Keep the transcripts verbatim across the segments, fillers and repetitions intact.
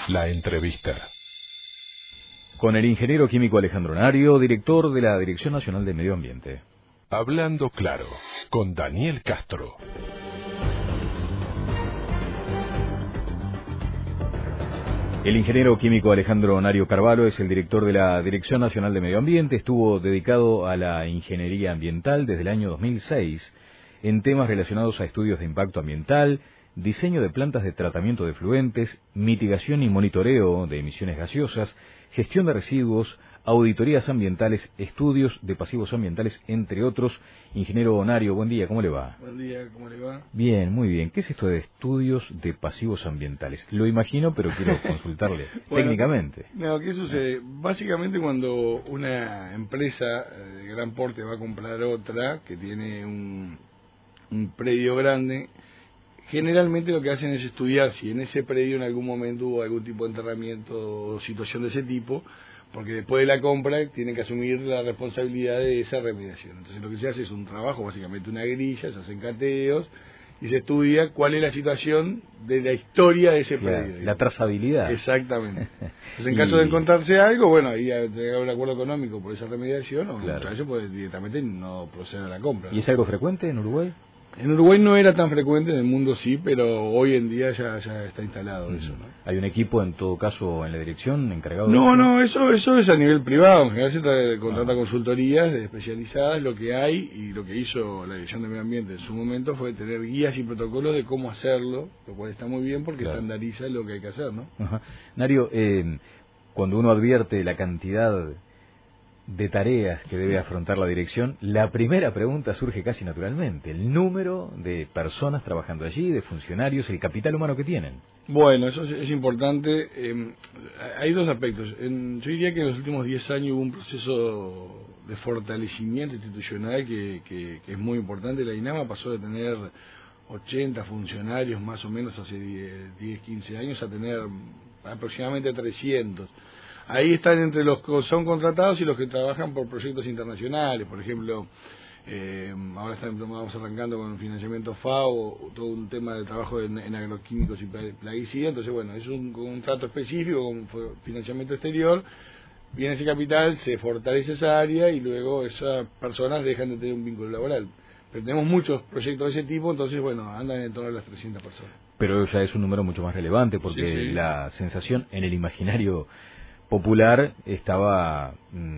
La entrevista. Con el ingeniero químico Alejandro Nario, director de la Dirección Nacional de Medio Ambiente. Hablando claro, con Daniel Castro. El ingeniero químico Alejandro Nario Carvalho es el director de la Dirección Nacional de Medio Ambiente. Estuvo dedicado a la ingeniería ambiental desde el año dos mil seis en temas relacionados a estudios de impacto ambiental, diseño de plantas de tratamiento de efluentes, mitigación y monitoreo de emisiones gaseosas, gestión de residuos, auditorías ambientales, estudios de pasivos ambientales, entre otros. Ingeniero Nario, buen día, ¿cómo le va? Buen día, ¿cómo le va? Bien, muy bien. ¿Qué es esto de estudios de pasivos ambientales? Lo imagino, pero quiero consultarle bueno, técnicamente. No, ¿qué sucede? Básicamente cuando una empresa de gran porte va a comprar otra que tiene un, un predio grande, generalmente lo que hacen es estudiar si en ese predio en algún momento hubo algún tipo de enterramiento o situación de ese tipo, porque después de la compra tienen que asumir la responsabilidad de esa remediación. Entonces lo que se hace es un trabajo, básicamente una grilla, se hacen cateos y se estudia cuál es la situación de la historia de ese Claro, predio. la trazabilidad. Exactamente. Entonces en Y... caso de encontrarse algo, bueno, ahí hay un acuerdo económico por esa remediación, o Claro. muchas veces puede directamente no proceder a la compra. ¿Y es algo frecuente en Uruguay? En Uruguay no era tan frecuente, en el mundo sí, pero hoy en día ya, ya está instalado uh-huh. eso, ¿no? ¿Hay un equipo, en todo caso, en la dirección encargado de no, eso? No, no, eso eso es a nivel privado. En general se tra- contrata ah. consultorías especializadas. Lo que hay y lo que hizo la Dirección de Medio Ambiente en su momento fue tener guías y protocolos de cómo hacerlo, lo cual está muy bien porque claro. estandariza lo que hay que hacer, ¿no? Ajá. Nario, eh, cuando uno advierte la cantidad de tareas que debe afrontar la dirección, la primera pregunta surge casi naturalmente: el número de personas trabajando allí, de funcionarios, el capital humano que tienen. Bueno, eso es, es importante. Eh, hay dos aspectos. En, yo diría que en los últimos diez años hubo un proceso de fortalecimiento institucional que, que, que es muy importante. La INAMA pasó de tener ochenta funcionarios más o menos hace diez, quince años a tener aproximadamente trescientos. Ahí están entre los que son contratados y los que trabajan por proyectos internacionales. Por ejemplo, eh, ahora estamos arrancando con financiamiento FAO, todo un tema de trabajo en, en agroquímicos y plaguicidas. Entonces, bueno, es un contrato específico con financiamiento exterior. Viene ese capital, se fortalece esa área y luego esas personas dejan de tener un vínculo laboral. Pero tenemos muchos proyectos de ese tipo, entonces, bueno, andan en torno a las trescientas personas. Pero ya es un número mucho más relevante porque sí, sí. la sensación en el imaginario popular estaba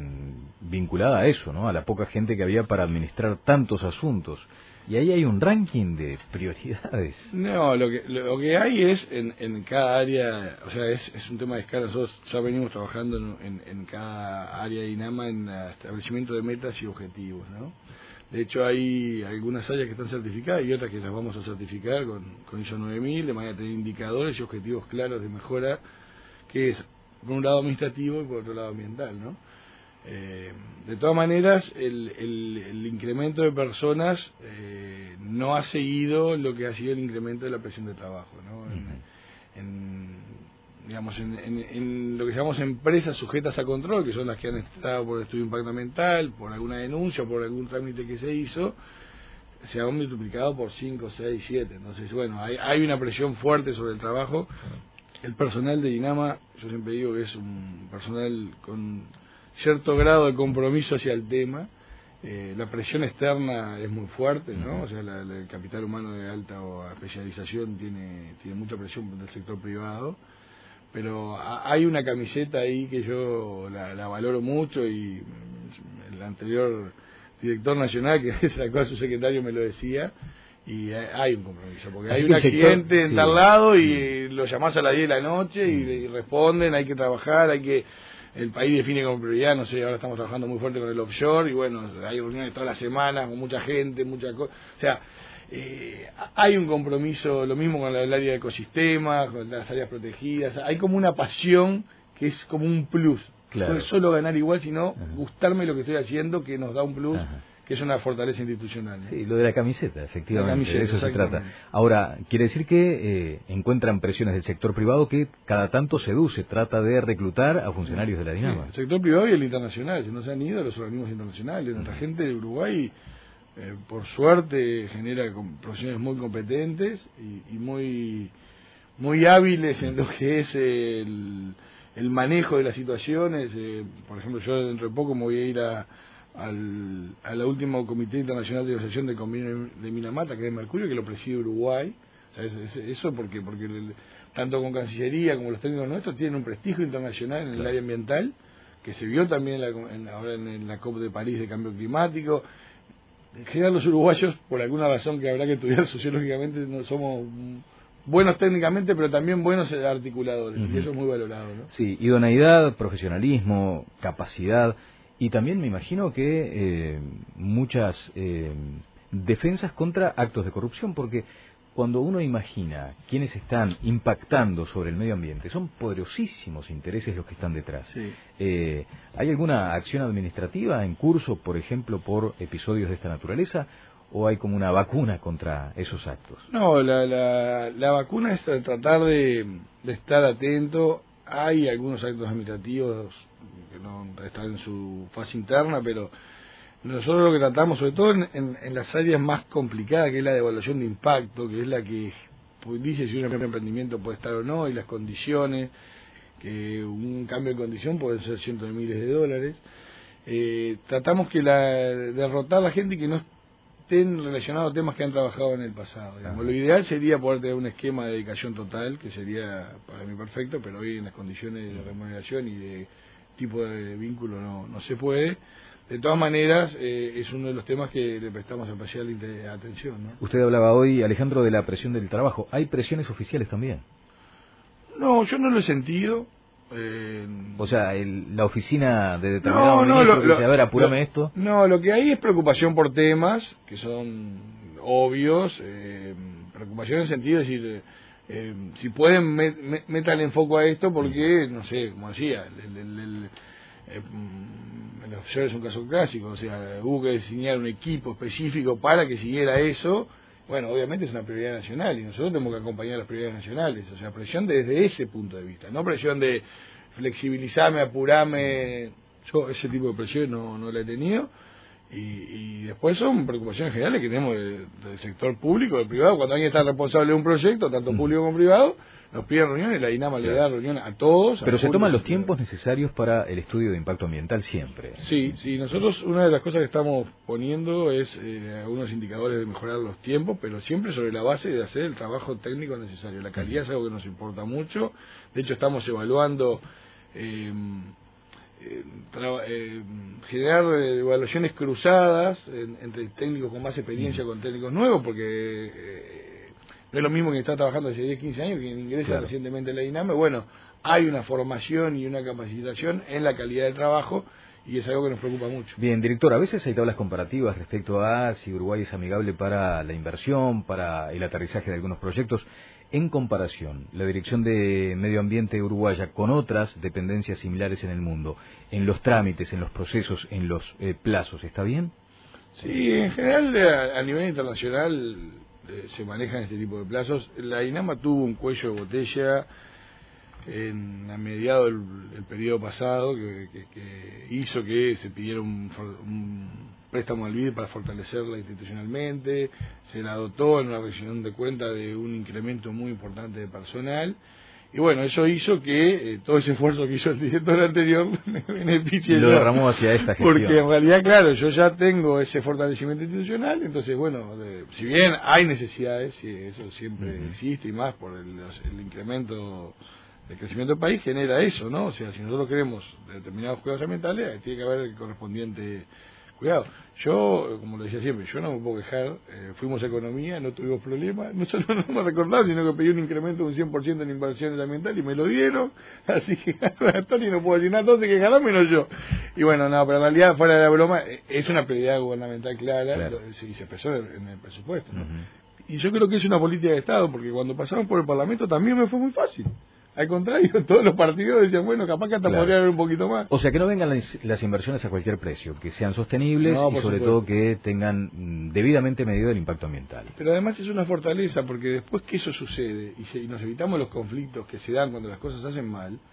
mmm, vinculada a eso, ¿no? A la poca gente que había para administrar tantos asuntos. Y ahí hay un ranking de prioridades. No, lo que lo que hay es en, en cada área, o sea, es, es un tema de escala. Nosotros ya venimos trabajando en, en, en cada área de INAMA en el establecimiento de metas y objetivos, ¿no? De hecho, hay algunas áreas que están certificadas y otras que las vamos a certificar con, con I S O nueve mil, de manera de tener indicadores y objetivos claros de mejora, que es por un lado administrativo y por otro lado ambiental, ¿no? Eh, de todas maneras, el, el, el incremento de personas eh, no ha seguido lo que ha sido el incremento de la presión de trabajo, ¿no? En, uh-huh. en, digamos, en, en, en lo que llamamos empresas sujetas a control, que son las que han estado por estudio de impacto ambiental, por alguna denuncia, por algún trámite que se hizo, se han multiplicado por cinco, seis, siete. Entonces, bueno, hay, hay una presión fuerte sobre el trabajo. El personal de INAMA, yo siempre digo que es un personal con cierto grado de compromiso hacia el tema. Eh, la presión externa es muy fuerte, ¿no? O sea, la, la, el capital humano de alta especialización tiene, tiene mucha presión del sector privado. Pero a, hay una camiseta ahí que yo la, la valoro mucho y el anterior director nacional que sacó a su secretario me lo decía. Y hay un compromiso, porque hay un accidente sector, en tal sí. lado y lo llamás a las diez de la noche y, y responden, hay que trabajar, hay que... El país define como prioridad, no sé, ahora estamos trabajando muy fuerte con el offshore y bueno, hay reuniones todas las semanas con mucha gente, mucha cosa... O sea, eh, hay un compromiso, lo mismo con el área de ecosistemas, con las áreas protegidas, hay como una pasión que es como un plus. Claro. No es solo ganar igual, sino Ajá. gustarme lo que estoy haciendo, que nos da un plus. Ajá. Que es una fortaleza institucional, ¿no? Sí, lo de la camiseta, efectivamente, la camiseta, de eso se trata. Ahora, quiere decir que eh, encuentran presiones del sector privado que cada tanto seduce, trata de reclutar a funcionarios de la DINAMA. Sí, el sector privado y el internacional, si no se han ido los organismos internacionales. Nuestra uh-huh. gente de Uruguay, eh, por suerte, genera profesionales muy competentes y, y muy muy hábiles en lo que es el, el manejo de las situaciones. Eh, por ejemplo, yo dentro de poco me voy a ir a, al, a la última Comité Internacional de Negociación de Convenio de Minamata, que es de Mercurio, que lo preside Uruguay. O sea, es, es, eso porque, porque el, tanto con Cancillería como los técnicos nuestros tienen un prestigio internacional en el claro. área ambiental, que se vio también en la, en, ahora en, en la COP de París de Cambio Climático. En general los uruguayos, por alguna razón que habrá que estudiar sociológicamente, no somos buenos técnicamente, pero también buenos articuladores, uh-huh. y eso es muy valorado, ¿no? Sí, idoneidad, profesionalismo, capacidad, y también me imagino que eh, muchas eh, defensas contra actos de corrupción, porque cuando uno imagina quiénes están impactando sobre el medio ambiente, son poderosísimos intereses los que están detrás. Sí. Eh, ¿Hay alguna acción administrativa en curso, por ejemplo, por episodios de esta naturaleza, o hay como una vacuna contra esos actos? No, la, la, la vacuna es tratar de, de estar atento. Hay algunos actos administrativos que no están en su fase interna, pero nosotros lo que tratamos, sobre todo en, en, en las áreas más complicadas, que es la de evaluación de impacto, que es la que pues, dice si un emprendimiento puede estar o no, y las condiciones, que un cambio de condición puede ser cientos de miles de dólares, eh, tratamos que la derrotar a la gente que no estén relacionados a temas que han trabajado en el pasado. Digamos. Lo ideal sería poder tener un esquema de dedicación total, que sería para mí perfecto, pero hoy en las condiciones de remuneración y de tipo de vínculo no, no se puede. De todas maneras, eh, es uno de los temas que le prestamos especial atención, ¿no? Usted hablaba hoy, Alejandro, de la presión del trabajo. ¿Hay presiones oficiales también? No, yo no lo he sentido. Eh, o sea, el, la oficina de determinado no, ministro no, que lo, dice, a ver, apúrame lo, esto. No, lo que hay es preocupación por temas que son obvios, eh, preocupación en el sentido de decir, eh, si pueden, met, met, metan en foco a esto porque, no sé, como decía, el, el, el, eh, el offshore es un caso clásico, o sea, hubo que diseñar un equipo específico para que siguiera eso. Bueno, obviamente es una prioridad nacional y nosotros tenemos que acompañar las prioridades nacionales, o sea, presión desde ese punto de vista, no presión de flexibilizarme, apurarme. Yo ese tipo de presión no, no la he tenido, y, y después son preocupaciones generales que tenemos del, del sector público, del privado. Cuando alguien está responsable de un proyecto, tanto público como privado, nos piden reuniones, la INAMA le da reuniones a todos. Pero a se toman los tiempos necesarios para el estudio de impacto ambiental siempre. Sí, sí, nosotros una de las cosas que estamos poniendo es eh, algunos indicadores de mejorar los tiempos, pero siempre sobre la base de hacer el trabajo técnico necesario. La calidad es algo que nos importa mucho. De hecho, estamos evaluando eh, eh, eh, generar evaluaciones cruzadas en, entre técnicos con más experiencia con técnicos nuevos, porque eh, no es lo mismo que está trabajando hace diez, quince años que ingresa claro. recientemente en la INAMA. Bueno, hay una formación y una capacitación en la calidad del trabajo, y es algo que nos preocupa mucho. Bien, director, a veces hay tablas comparativas respecto a si Uruguay es amigable para la inversión, para el aterrizaje de algunos proyectos. En comparación, la Dirección de Medio Ambiente uruguaya con otras dependencias similares en el mundo, en los trámites, en los procesos, en los eh, plazos, ¿está bien? Sí, en general a, a nivel internacional eh, se manejan este tipo de plazos. La INAMA tuvo un cuello de botella en, a mediados del, del periodo pasado que, que, que hizo que se pidiera un, un préstamo al B I D para fortalecerla institucionalmente. Se la dotó en una rendición de cuenta de un incremento muy importante de personal, y bueno, eso hizo que eh, todo ese esfuerzo que hizo el director anterior me beneficie lo derramó hacia esta gestión, porque en realidad, claro, yo ya tengo ese fortalecimiento institucional. Entonces, bueno, de, si bien hay necesidades, y eso siempre uh-huh. existe, y más por el, el incremento el crecimiento del país genera eso, ¿no? O sea, si nosotros queremos determinados cuidados ambientales, tiene que haber el correspondiente cuidado. Yo, como lo decía siempre, yo no me puedo quejar. Eh, fuimos a economía, no tuvimos problemas, no solo no me recordaron, sino que pedí un incremento de un cien por ciento en inversiones ambientales y me lo dieron. Así que Tony no puedo decir nada, todos se quejarán menos yo. Y bueno, no, pero en realidad, fuera de la broma, es una prioridad gubernamental clara, claro. y se expresó en el presupuesto, ¿no? Uh-huh. Y yo creo que es una política de Estado, porque cuando pasamos por el Parlamento también me fue muy fácil. Al contrario, todos los partidos decían, bueno, capaz que hasta claro. podría haber un poquito más. O sea, que no vengan las, las inversiones a cualquier precio, que sean sostenibles no, y sobre supuesto. todo que tengan debidamente medido el impacto ambiental. Pero además es una fortaleza, porque después que eso sucede y, se, y nos evitamos los conflictos que se dan cuando las cosas se hacen mal,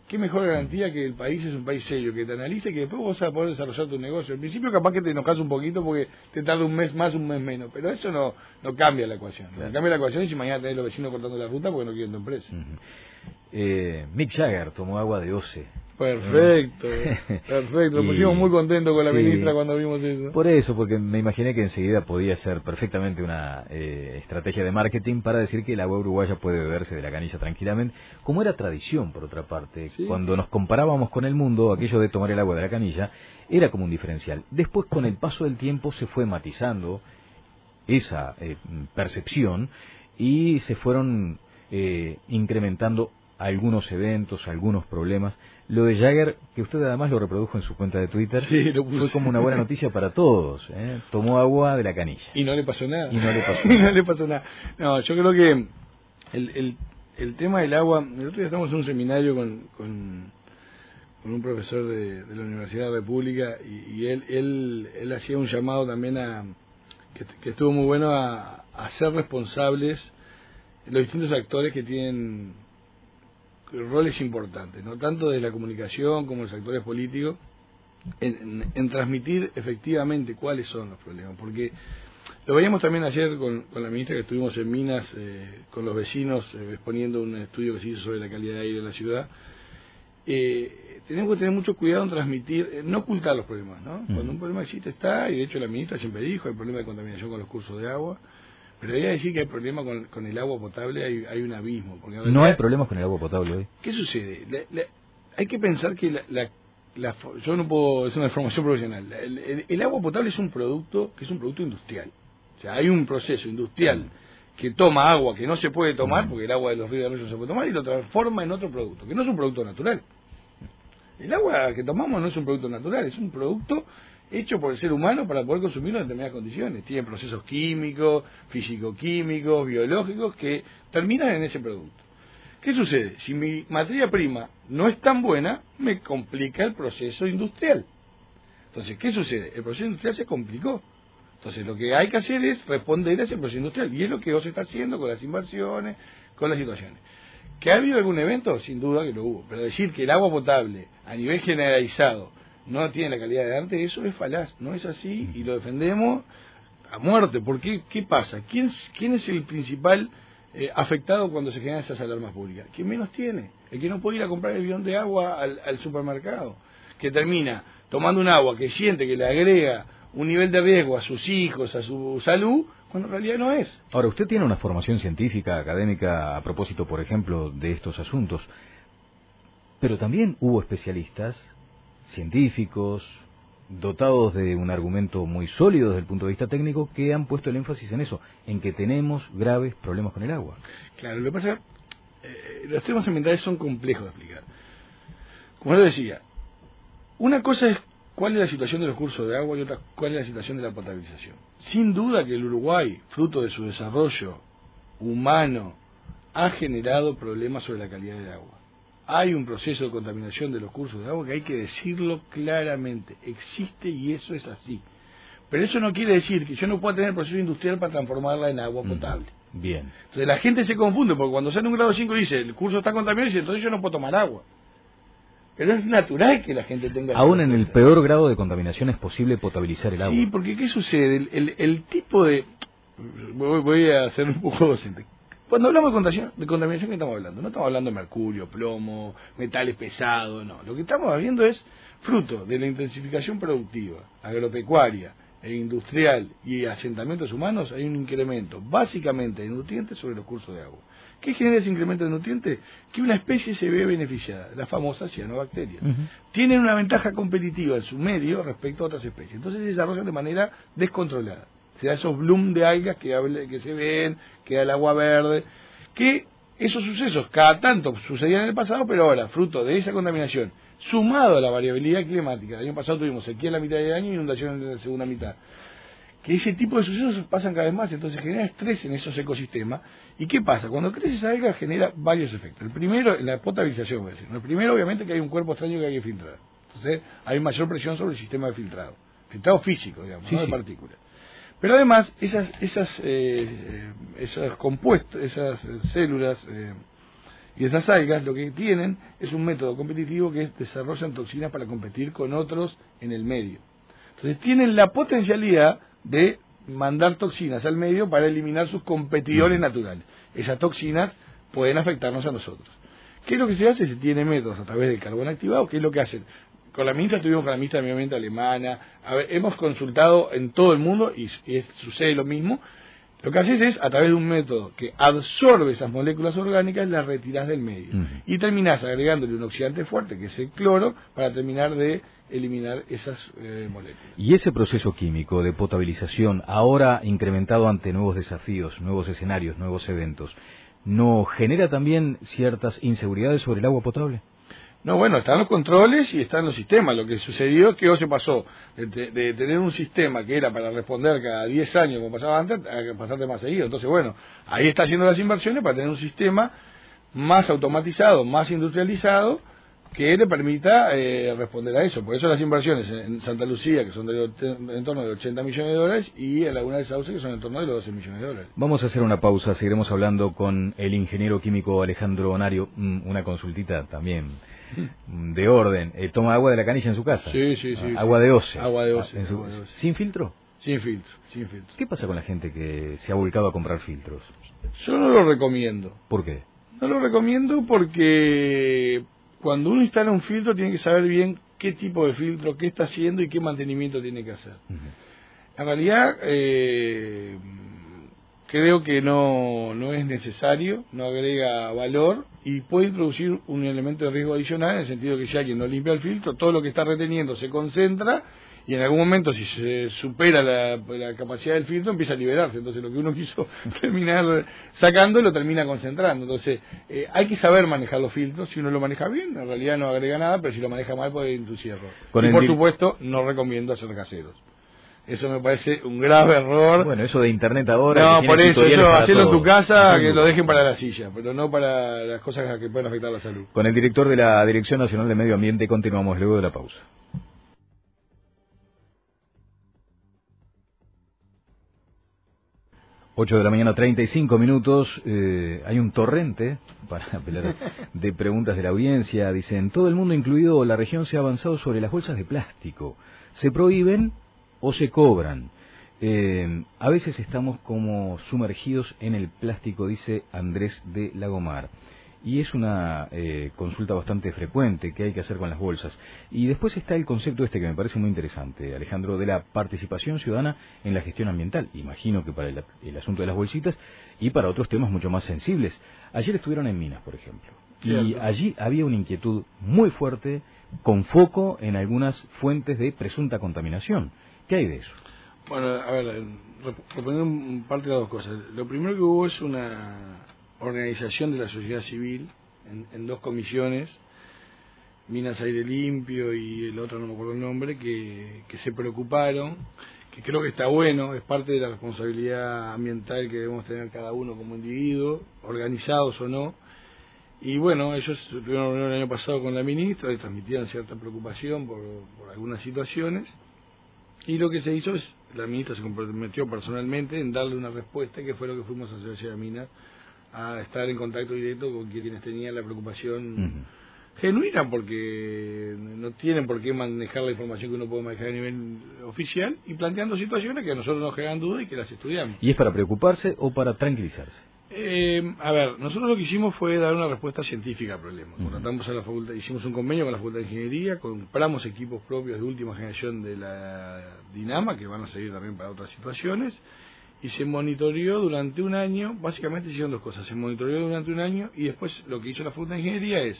qué mejor garantía que el país es un país serio, que te analice, que después vos vas a poder desarrollar tu negocio. Al principio capaz que te enojas un poquito porque te tarda un mes más, un mes menos, pero eso no no cambia la ecuación. Claro. Cambia la ecuación y si mañana tenés los vecinos cortando la ruta porque no quieren tu empresa. Uh-huh. eh, Mick Jagger tomó agua de Oce. Perfecto, perfecto. Nos pusimos muy contentos con la sí, ministra cuando vimos eso. Por eso, porque me imaginé que enseguida podía ser perfectamente una eh, estrategia de marketing para decir que el agua uruguaya puede beberse de la canilla tranquilamente, como era tradición, por otra parte. ¿Sí? Cuando nos comparábamos con el mundo, aquello de tomar el agua de la canilla era como un diferencial. Después, con el paso del tiempo, se fue matizando esa eh, percepción y se fueron eh, incrementando algunos eventos, algunos problemas. Lo de Jagger, que usted además lo reprodujo en su cuenta de Twitter, sí, lo fue como una buena noticia para todos. ¿eh? Tomó agua de la canilla. Y no le pasó nada. Y no le pasó nada. y no le pasó nada. No, yo creo que el, el, el tema del agua... El otro día estamos en un seminario con, con, con un profesor de, de la Universidad República y, y él, él, él hacía un llamado también a... que, que estuvo muy bueno a, a ser responsables los distintos actores que tienen roles importantes, no tanto de la comunicación como los actores políticos, en, en, en transmitir efectivamente cuáles son los problemas, porque lo veíamos también ayer con, con la ministra que estuvimos en Minas, eh, con los vecinos, eh, exponiendo un estudio que se hizo sobre la calidad de aire en la ciudad. Eh, tenemos que tener mucho cuidado en transmitir, eh, no ocultar los problemas, ¿no? Mm. Cuando un problema existe está, y de hecho la ministra siempre dijo, hay problema de contaminación con los cursos de agua. Pero hay que decir que hay problema con, con el agua potable, hay, hay un abismo. Porque no realidad, hay problemas con el agua potable hoy. ¿Qué sucede? La, la, hay que pensar que la, la, la, yo no puedo, es una formación profesional. El, el, el agua potable es un producto que es un producto industrial. O sea, hay un proceso industrial mm. que toma agua que no se puede tomar, mm. porque el agua de los ríos de arroyo se puede tomar, y lo transforma en otro producto, que no es un producto natural. El agua que tomamos no es un producto natural, es un producto hecho por el ser humano para poder consumirlo en determinadas condiciones. Tiene procesos químicos, físico-químicos, biológicos que terminan en ese producto. ¿Qué sucede? Si mi materia prima no es tan buena, me complica el proceso industrial. Entonces, ¿qué sucede? El proceso industrial se complicó. Entonces, lo que hay que hacer es responder a ese proceso industrial. Y es lo que vos está haciendo con las inversiones, con las situaciones. ¿Que ha habido algún evento? Sin duda que lo hubo. Pero decir que el agua potable, a nivel generalizado, no tiene la calidad de antes, eso es falaz, no es así y lo defendemos a muerte. ¿Por qué? ¿Qué pasa? ¿Quién, quién es el principal eh, afectado cuando se generan esas alarmas públicas? ¿Quién menos tiene? El que no puede ir a comprar el bidón de agua al, al supermercado, que termina tomando un agua que siente que le agrega un nivel de riesgo a sus hijos, a su salud, cuando en realidad no es. Ahora, usted tiene una formación científica, académica, a propósito, por ejemplo, de estos asuntos, pero también hubo especialistas científicos, dotados de un argumento muy sólido desde el punto de vista técnico, que han puesto el énfasis en eso, en que tenemos graves problemas con el agua. Claro, lo que pasa es que eh, los temas ambientales son complejos de explicar. Como yo decía, una cosa es cuál es la situación de los cursos de agua y otra cuál es la situación de la potabilización. Sin duda que el Uruguay, fruto de su desarrollo humano, ha generado problemas sobre la calidad del agua. Hay un proceso de contaminación de los cursos de agua que hay que decirlo claramente. Existe y eso es así. Pero eso no quiere decir que yo no pueda tener proceso industrial para transformarla en agua potable. Bien. Entonces la gente se confunde porque cuando sale un grado cinco dice el curso está contaminado y dice entonces yo no puedo tomar agua. Pero es natural que la gente tenga... Aún en el peor grado de contaminación es posible potabilizar el agua. Sí, porque ¿qué sucede? El, el, el tipo de... Voy, voy a hacer un poco docente. Cuando hablamos de contaminación, de contaminación, ¿qué estamos hablando? No estamos hablando de mercurio, plomo, metales pesados, no. Lo que estamos viendo es fruto de la intensificación productiva, agropecuaria e industrial y asentamientos humanos, hay un incremento básicamente de nutrientes sobre los cursos de agua. ¿Qué genera ese incremento de nutrientes? Que una especie se ve beneficiada, la famosa cianobacteria. Uh-huh. Tienen una ventaja competitiva en su medio respecto a otras especies. Entonces se desarrollan de manera descontrolada. Se da esos bloom de algas que, hable, que se ven, que da el agua verde, que esos sucesos cada tanto sucedían en el pasado, pero ahora, fruto de esa contaminación, sumado a la variabilidad climática, el año pasado tuvimos sequía en la mitad del año y inundación en la segunda mitad, que ese tipo de sucesos pasan cada vez más, entonces genera estrés en esos ecosistemas. ¿Y qué pasa? Cuando crece esa alga genera varios efectos. El primero, la potabilización, voy a decir. El primero, obviamente, que hay un cuerpo extraño que hay que filtrar. Entonces, hay mayor presión sobre el sistema de filtrado. Filtrado físico, digamos, sí, no de sí. partículas. Pero además, esas esas eh, esos compuestos, esas células eh, Y esas algas lo que tienen es un método competitivo que es desarrollan toxinas para competir con otros en el medio. Entonces tienen la potencialidad de mandar toxinas al medio para eliminar sus competidores naturales. Esas toxinas pueden afectarnos a nosotros. ¿Qué es lo que se hace? Se tiene métodos a través del carbón activado. ¿Qué es lo que hacen? Con la ministra estuvimos con la ministra de Medio Ambiente alemana. A ver, hemos consultado en todo el mundo y, y es, sucede lo mismo. Lo que haces es, a través de un método que absorbe esas moléculas orgánicas, las retiras del medio. Uh-huh. Y terminás agregándole un oxidante fuerte, que es el cloro, para terminar de eliminar esas eh, moléculas. Y ese proceso químico de potabilización, ahora incrementado ante nuevos desafíos, nuevos escenarios, nuevos eventos, ¿no genera también ciertas inseguridades sobre el agua potable? No, bueno, están los controles y están los sistemas. Lo que sucedió es que hoy se pasó de, de tener un sistema que era para responder cada diez años, como pasaba antes, a pasarte más seguido. Entonces, bueno, ahí está haciendo las inversiones para tener un sistema más automatizado, más industrializado, que le permita eh, responder a eso. Por eso las inversiones en Santa Lucía, que son de, de, en torno de ochenta millones de dólares, y en Laguna del Sauce, que son en torno de los doce millones de dólares. Vamos a hacer una pausa, seguiremos hablando con el ingeniero químico Alejandro Onario. Una consultita también de orden. Eh, ¿Toma agua de la canilla en su casa? Sí, sí, sí. Ah, agua de Oce. Agua de Oce. Ah, su... ¿Sin filtro? Sin filtro, sin filtro. ¿Qué pasa con la gente que se ha volcado a comprar filtros? Yo no lo recomiendo. ¿Por qué? No lo recomiendo porque cuando uno instala un filtro tiene que saber bien qué tipo de filtro, qué está haciendo y qué mantenimiento tiene que hacer. Uh-huh. En realidad, eh, creo que no, no es necesario, no agrega valor y puede introducir un elemento de riesgo adicional en el sentido que si alguien no limpia el filtro, todo lo que está reteniendo se concentra y en algún momento, si se supera la, la capacidad del filtro, empieza a liberarse. Entonces lo que uno quiso terminar sacando lo termina concentrando. Entonces eh, hay que saber manejar los filtros. Si uno lo maneja bien, en realidad no agrega nada, pero si lo maneja mal puede inducir error. Y por supuesto no recomiendo hacer caseros. Eso me parece un grave error. Bueno, eso de internet ahora... No, por eso, eso hacerlo en tu casa, que lo dejen para la silla, pero no para las cosas que pueden afectar la salud. Con el director de la Dirección Nacional de Medio Ambiente continuamos luego de la pausa. ocho de la mañana, treinta y cinco minutos. Eh, hay un torrente para apelar de preguntas de la audiencia. Dicen, todo el mundo, incluido la región, se ha avanzado sobre las bolsas de plástico. ¿Se prohíben o se cobran? Eh, a veces estamos como sumergidos en el plástico, dice Andrés de Lagomar. Y es una eh, consulta bastante frecuente, ¿qué hay que hacer con las bolsas? Y después está el concepto este que me parece muy interesante, Alejandro, de la participación ciudadana en la gestión ambiental. Imagino que para el, el asunto de las bolsitas y para otros temas mucho más sensibles. Ayer estuvieron en Minas, por ejemplo, y Cierto. Allí había una inquietud muy fuerte, con foco en algunas fuentes de presunta contaminación. ¿Qué hay de eso? Bueno, a ver, reponiendo parte de las dos cosas. Lo primero que hubo es una organización de la sociedad civil en, en dos comisiones, Minas Aire Limpio y el otro no me acuerdo el nombre, que, que se preocuparon, que creo que está bueno, es parte de la responsabilidad ambiental que debemos tener cada uno como individuo, organizados o no. Y bueno, ellos tuvieron una reunión el año pasado con la ministra y transmitían cierta preocupación por, por algunas situaciones. Y lo que se hizo es, la ministra se comprometió personalmente en darle una respuesta, que fue lo que fuimos a hacer a Minas, a estar en contacto directo con quienes tenían la preocupación uh-huh. genuina, porque no tienen por qué manejar la información que uno puede manejar a nivel oficial, y planteando situaciones que a nosotros nos generan dudas y que las estudiamos. ¿Y es para preocuparse o para tranquilizarse? Eh, a ver, nosotros lo que hicimos fue dar una respuesta científica al problema. Uh-huh. Contratamos a la facultad, hicimos un convenio con la Facultad de Ingeniería, compramos equipos propios de última generación de la Dinama, que van a servir también para otras situaciones, y se monitoreó durante un año. Básicamente se hicieron dos cosas: se monitoreó durante un año y después lo que hizo la Facultad de Ingeniería es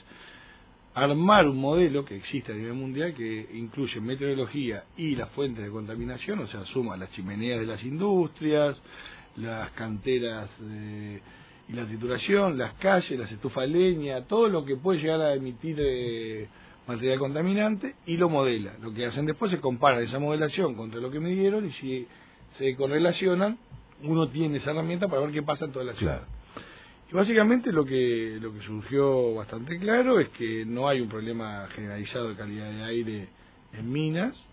armar un modelo que existe a nivel mundial que incluye meteorología y las fuentes de contaminación, o sea, suma las chimeneas de las industrias, las canteras de, y la trituración, las calles, las estufas de leña, todo lo que puede llegar a emitir eh, material contaminante, y lo modela. Lo que hacen después es comparar esa modelación contra lo que me dieron, y si se correlacionan, uno tiene esa herramienta para ver qué pasa en toda la ciudad. Claro. Y básicamente lo que lo que surgió bastante claro es que no hay un problema generalizado de calidad de aire en Minas,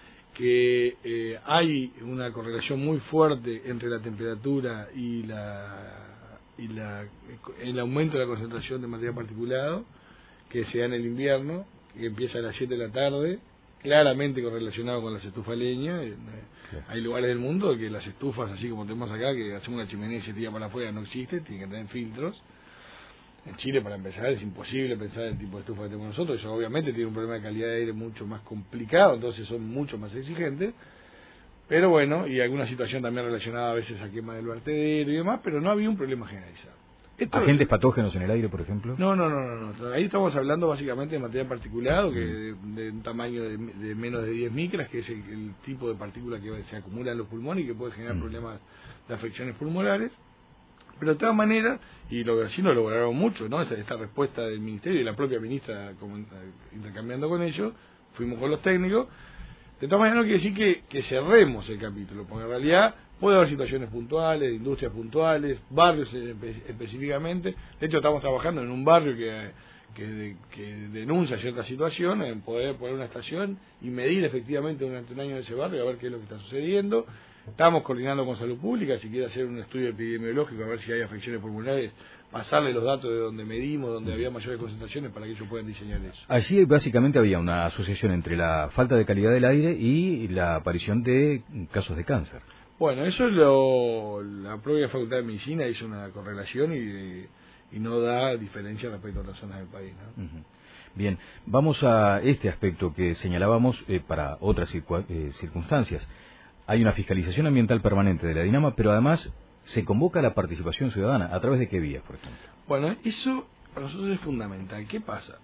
que eh, hay una correlación muy fuerte entre la temperatura y la y la, el aumento de la concentración de material particulado que se da en el invierno, que empieza a las siete de la tarde, claramente correlacionado con las estufas leña. Sí. Hay lugares del mundo que las estufas, así como tenemos acá, que hacemos una chimenea y se tira para afuera, no existe, tienen que tener filtros. En Chile, para empezar, es imposible pensar el tipo de estufa que tenemos nosotros. Eso obviamente tiene un problema de calidad de aire mucho más complicado, entonces son mucho más exigentes. Pero bueno, y alguna situación también relacionada a veces a quema del vertedero y demás, pero no había un problema generalizado. Esto ¿Agentes es... patógenos en el aire, por ejemplo? No, no, no, no, no. Ahí estamos hablando básicamente de material particulado, que de, de un tamaño de, de menos de diez micras, que es el, el tipo de partícula que se acumula en los pulmones y que puede generar mm. problemas de afecciones pulmonares. Pero de todas maneras, y los vecinos lo lograron mucho, ¿no? Esta, esta respuesta del Ministerio y la propia ministra como, intercambiando con ellos, fuimos con los técnicos. De todas maneras no quiere decir que, que cerremos el capítulo, porque en realidad puede haber situaciones puntuales, industrias puntuales, barrios espe específicamente. De hecho, estamos trabajando en un barrio que, que, que denuncia cierta situación, en poder poner una estación y medir efectivamente durante un año en ese barrio, a ver qué es lo que está sucediendo. Estamos coordinando con Salud Pública, si quiere hacer un estudio epidemiológico, a ver si hay afecciones pulmonares, pasarle los datos de donde medimos, donde había mayores concentraciones, para que ellos puedan diseñar eso. Allí básicamente había una asociación entre la falta de calidad del aire y la aparición de casos de cáncer. Bueno, eso es lo... la propia Facultad de Medicina hizo una correlación y, y no da diferencia respecto a otras zonas del país, ¿no? Uh-huh. Bien, vamos a este aspecto que señalábamos eh, para otras eh, circunstancias. Hay una fiscalización ambiental permanente de la DINAMA, pero además se convoca a la participación ciudadana. ¿A través de qué vías, por ejemplo? Bueno, eso para nosotros es fundamental. ¿Qué pasa?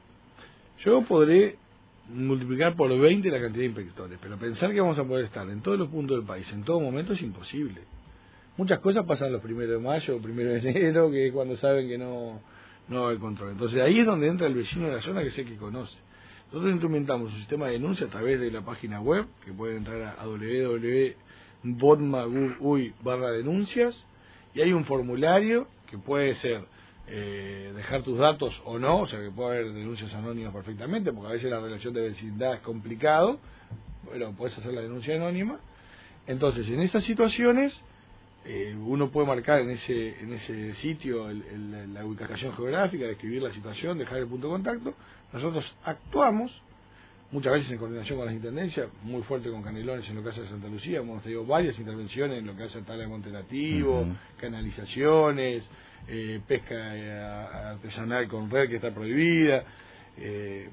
Yo podré multiplicar por veinte la cantidad de inspectores, pero pensar que vamos a poder estar en todos los puntos del país, en todo momento, es imposible. Muchas cosas pasan los primeros de mayo, primero de enero, que es cuando saben que no, no va a haber control. Entonces ahí es donde entra el vecino de la zona que sé que conoce. Nosotros implementamos un sistema de denuncia a través de la página web, que pueden entrar a w w w punto bodma punto uy barra denuncias, y hay un formulario que puede ser eh, dejar tus datos o no, o sea que puede haber denuncias anónimas perfectamente, porque a veces la relación de vecindad es complicado, pero puedes hacer la denuncia anónima. Entonces, en esas situaciones, eh, uno puede marcar en ese en ese sitio el, el, la ubicación geográfica, describir la situación, dejar el punto de contacto. Nosotros actuamos, muchas veces en coordinación con las intendencias, muy fuerte con Canelones en lo que hace Santa Lucía. Hemos tenido varias intervenciones en lo que hace el Tala de Monte Nativo, uh-huh. canalizaciones, eh, pesca eh, artesanal con red que está prohibida, eh,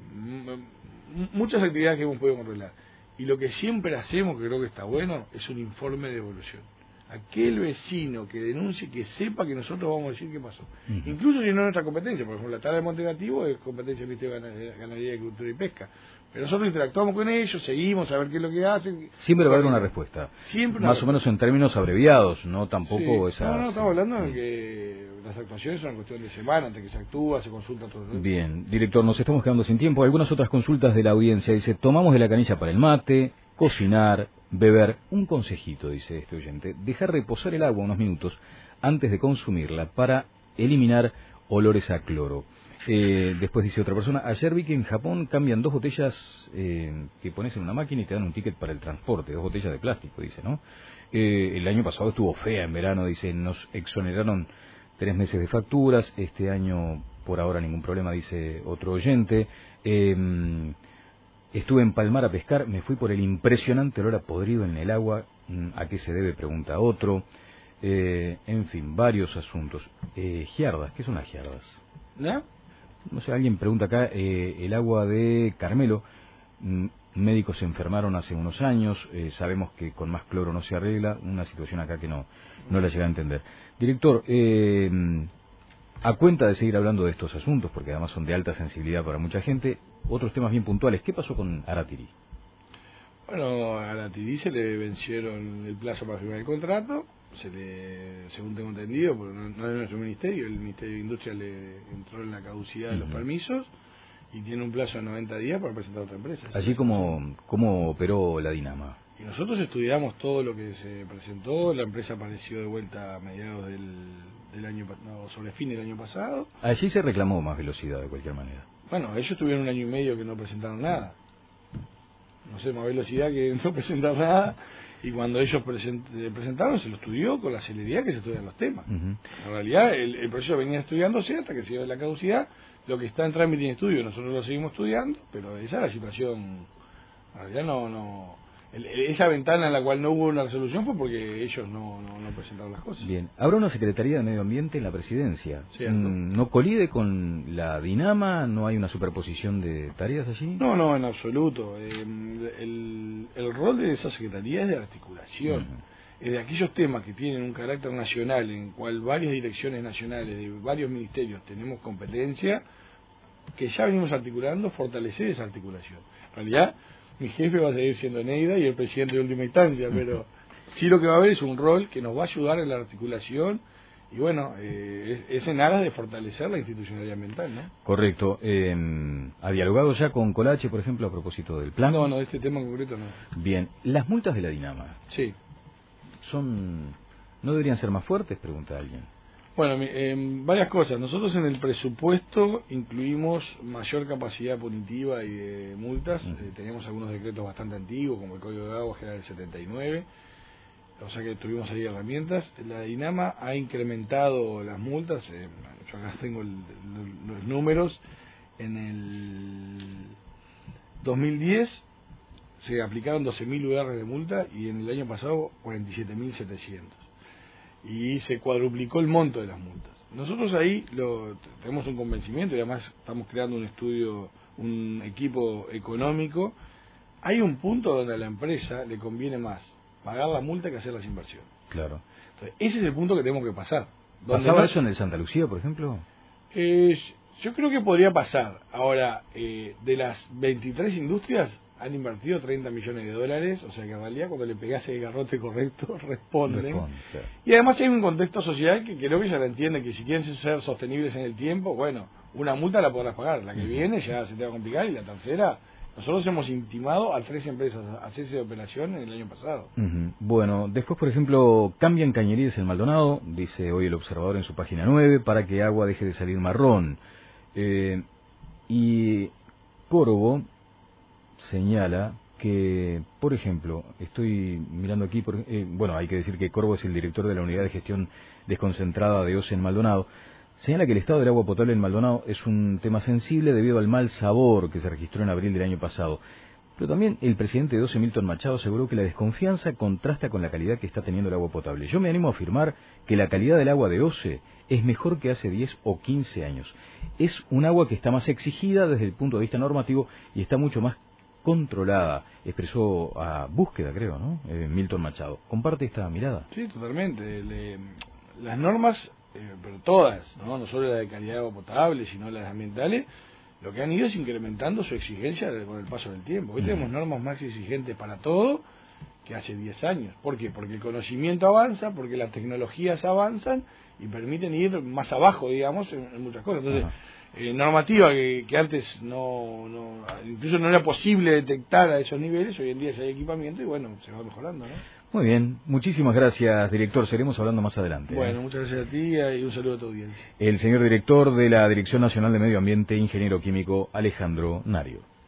m- muchas actividades que hemos podido controlar. Y lo que siempre hacemos, que creo que está bueno, es un informe de evolución. Aquel vecino que denuncie, que sepa que nosotros vamos a decir qué pasó. Uh-huh. Incluso si no es nuestra competencia, por ejemplo, la Tala de Monte Nativo es competencia del Ministerio de Ganadería, Agricultura y Pesca. Pero nosotros interactuamos con ellos, seguimos a ver qué es lo que hacen. Siempre va a haber una respuesta. Siempre una Más respuesta. O menos en términos abreviados, no tampoco sí. esas... No, no, estamos hablando de que las actuaciones son una cuestión de semana, antes que se actúa, se consulta todo. Bien, director, nos estamos quedando sin tiempo. Algunas otras consultas de la audiencia. Dice, tomamos de la canilla para el mate, cocinar, beber. Un consejito, dice este oyente, dejar reposar el agua unos minutos antes de consumirla para eliminar olores a cloro. Eh, después dice otra persona, ayer vi que en Japón cambian dos botellas eh, que pones en una máquina y te dan un ticket para el transporte, dos botellas de plástico, dice, ¿no? Eh, el año pasado estuvo fea en verano, dice, nos exoneraron tres meses de facturas, este año por ahora ningún problema, dice otro oyente. Eh, estuve en Palmar a pescar, me fui por el impresionante olor a podrido en el agua, ¿a qué se debe? Pregunta otro. Eh, en fin, varios asuntos. Eh, giardas, ¿qué son las giardas? ¿No? No sé, alguien pregunta acá, eh, el agua de Carmelo, mm, médicos se enfermaron hace unos años, eh, sabemos que con más cloro no se arregla, una situación acá que no, no la llega a entender. Director, eh, a cuenta de seguir hablando de estos asuntos, porque además son de alta sensibilidad para mucha gente, otros temas bien puntuales, ¿qué pasó con Aratiri? Bueno, a Aratiri se le vencieron el plazo para firmar el contrato, se le, según tengo entendido, porque no, no es nuestro ministerio, el Ministerio de Industria le entró en la caducidad de los permisos y tiene un plazo de noventa días para presentar a otra empresa. Allí como cómo operó la Dinama. Y nosotros estudiamos todo lo que se presentó, la empresa apareció de vuelta a mediados del, del año, no, sobre fin del año pasado. Allí se reclamó más velocidad de cualquier manera. Bueno, ellos tuvieron un año y medio que no presentaron nada. No sé, más velocidad que no presentar nada. Y cuando ellos present, presentaron, se lo estudió con la celeridad que se estudian los temas. Uh-huh. En realidad, el, el proceso venía estudiándose hasta que se dio la caducidad. Lo que está en trámite en estudio, nosotros lo seguimos estudiando, pero esa es la situación. En realidad, no. no el, esa ventana en la cual no hubo una resolución fue porque ellos no, no, no presentaron las cosas. Bien, habrá una Secretaría de Medio Ambiente en la presidencia. Mm, ¿No colide con la DINAMA? ¿No hay una superposición de tareas allí? No, no, en absoluto. Eh, el, el rol de esa Secretaría es de articulación. Uh-huh. Es de aquellos temas que tienen un carácter nacional, en cual varias direcciones nacionales de varios ministerios tenemos competencia, que ya venimos articulando, fortalecer esa articulación. En realidad, mi jefe va a seguir siendo Neida y el presidente de última instancia, pero sí lo que va a haber es un rol que nos va a ayudar en la articulación y bueno, eh, es, es en aras de fortalecer la institucionalidad ambiental, ¿no? Correcto. Eh, ¿Ha dialogado ya con Colache, por ejemplo, a propósito del plan? No, no, de este tema en concreto no. Bien, las multas de la DINAMA. Sí. Son, ¿no deberían ser más fuertes? Pregunta alguien. Bueno, eh, varias cosas. Nosotros en el presupuesto incluimos mayor capacidad punitiva y de multas. Uh-huh. Eh, teníamos algunos decretos bastante antiguos, como el Código de Agua General del setenta y nueve, o sea que tuvimos ahí herramientas. La DINAMA ha incrementado las multas, eh, yo acá tengo el, el, los números. En el dos mil diez se aplicaron doce mil U R de multa y en el año pasado cuarenta y siete mil setecientos. Y se cuadruplicó el monto de las multas. Nosotros ahí lo, tenemos un convencimiento y además estamos creando un estudio, un equipo económico. Hay un punto donde a la empresa le conviene más pagar la multa que hacer las inversiones. Claro. Entonces, ese es el punto que tenemos que pasar. ¿Pasaba no, eso en el Santa Lucía, por ejemplo? Eh, yo creo que podría pasar. Ahora, eh, de las veintitrés industrias han invertido treinta millones de dólares, o sea que en realidad cuando le pegás el garrote correcto responden. Responde, claro. Y además hay un contexto social que creo que ya la entiende, que si quieren ser sostenibles en el tiempo, bueno, una multa la podrás pagar, la que uh-huh. viene ya se te va a complicar, y la tercera, nosotros hemos intimado a tres empresas a cese de operación en el año pasado. Uh-huh. Bueno, después por ejemplo, cambian cañerías en Maldonado, dice hoy el Observador en su página nueve, para que agua deje de salir marrón. Eh, y Córdoba señala que, por ejemplo, estoy mirando aquí, por, eh, bueno, hay que decir que Corvo es el director de la Unidad de Gestión Desconcentrada de O C E en Maldonado, señala que el estado del agua potable en Maldonado es un tema sensible debido al mal sabor que se registró en abril del año pasado. Pero también el presidente de O C E, Milton Machado, aseguró que la desconfianza contrasta con la calidad que está teniendo el agua potable. Yo me animo a afirmar que la calidad del agua de O C E es mejor que hace diez o quince años. Es un agua que está más exigida desde el punto de vista normativo y está mucho más controlada, expresó a búsqueda, creo, ¿no? Eh, Milton Machado. ¿Comparte esta mirada? Sí, totalmente. Le, las normas, eh, pero todas, ¿no? No solo la de calidad de agua potable, sino las ambientales, lo que han ido es incrementando su exigencia con el paso del tiempo. Hoy mm. tenemos normas más exigentes para todo que hace diez años. ¿Por qué? Porque el conocimiento avanza, porque las tecnologías avanzan y permiten ir más abajo, digamos, en, en muchas cosas. Entonces, Eh, normativa que, que antes no, no, incluso no era posible detectar a esos niveles, hoy en día ya hay equipamiento y bueno, se va mejorando, ¿no? Muy bien, muchísimas gracias, director, seguiremos hablando más adelante. Bueno, ¿eh? muchas gracias a ti y un saludo a tu audiencia. El señor director de la Dirección Nacional de Medio Ambiente, ingeniero químico Alejandro Nario.